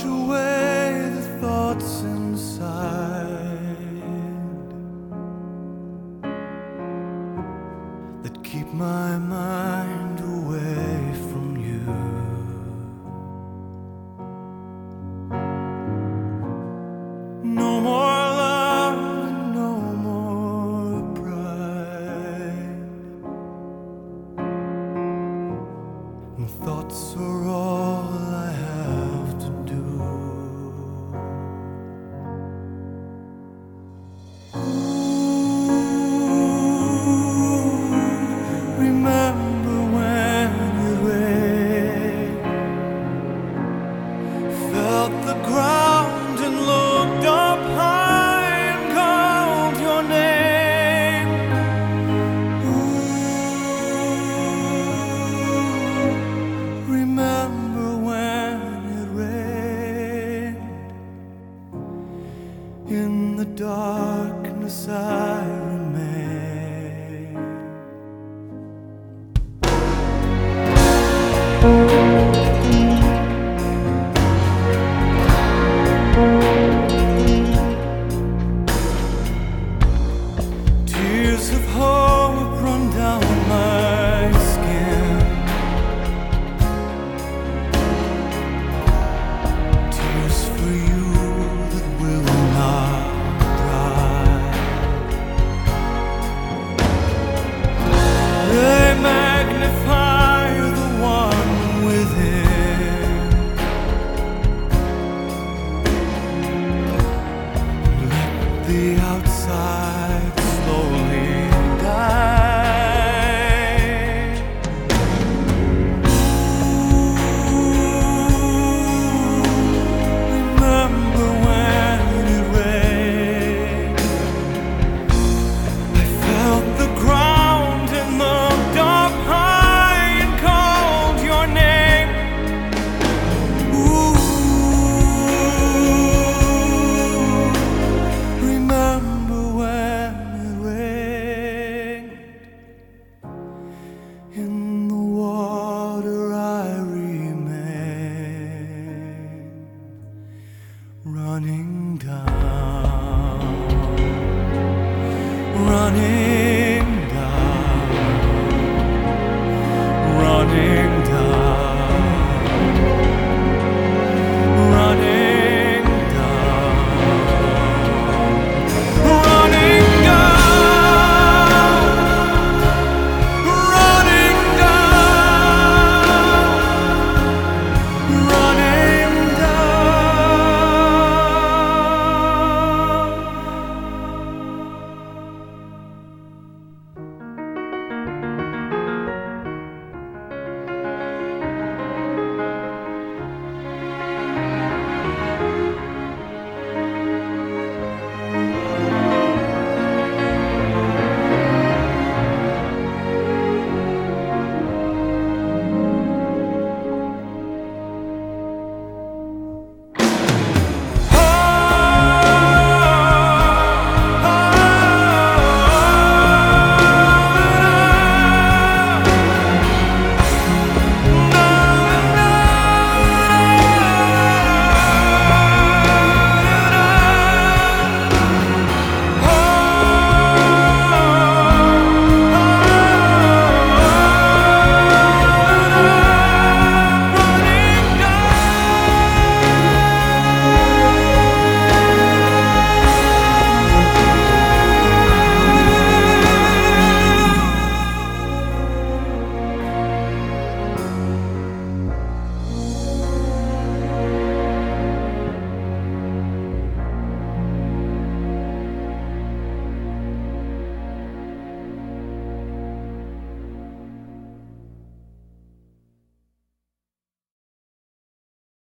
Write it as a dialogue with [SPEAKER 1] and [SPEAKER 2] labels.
[SPEAKER 1] wash away the thoughts inside that keep my mind away from you. No more love, no more pride, and thoughts are all I have to do. Remember when it rained, felt the ground and looked up high and called your name. Remember when it rained, in the darkness I remain. Tears of hope run down my skin, tears for you that will not dry. They magnify the one within, let the outside slowly die. Remember when it rained, I felt the ground and looked up high and called your name. Remember when it rained, in the water I remain, running down, running